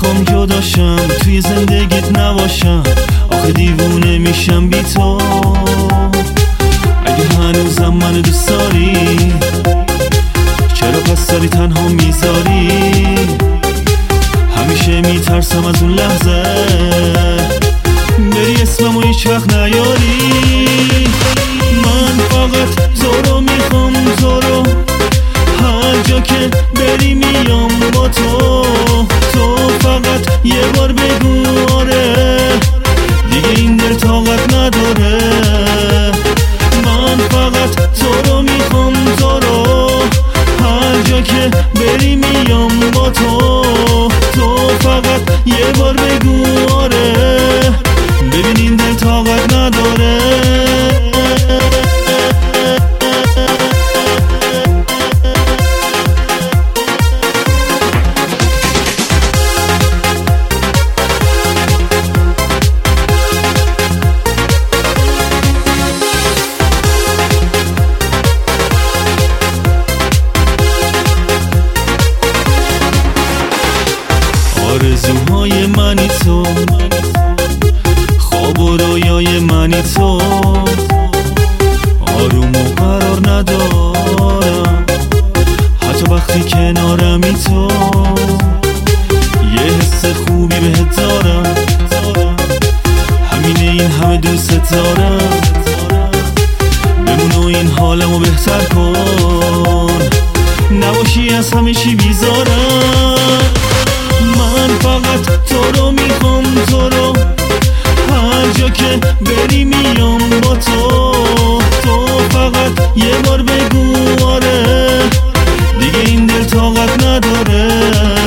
میخوام جداشم، توی زندگیت نباشم، آخه دیوونه میشم بی تو. اگه هنوزم منو دوست داری، چرا پس داری تنها میذاری؟ همیشه میترسم از اون لحظه بری اسممو هیچ وقت نیاری. من فقط تو رو میخوام، تو رو هر جا که بری میام با تو. تو فقط یه بار بگو آره، دیگه این دل طاقت نداره. من فقط تو رو میخوام، تو رو هر جا که بری میام با تو. تو فقط یه بار بگو آره، ببین این دل طاقت نداره. آرزوهای منی تو، خواب و رویای منی تو. آروم و قرار ندارم حتی وقتی کنارمی تو. یه حس خوبی بهت دارم، همینه این همه دوست دارم. بمون و این حالمو بهتر کن، نباشی از همه چی بیزارم. من فقط تو رو میخوام، تو رو هر جا که بری میام با تو. تو فقط یه بار بگو آره، دیگه این دل طاقت نداره.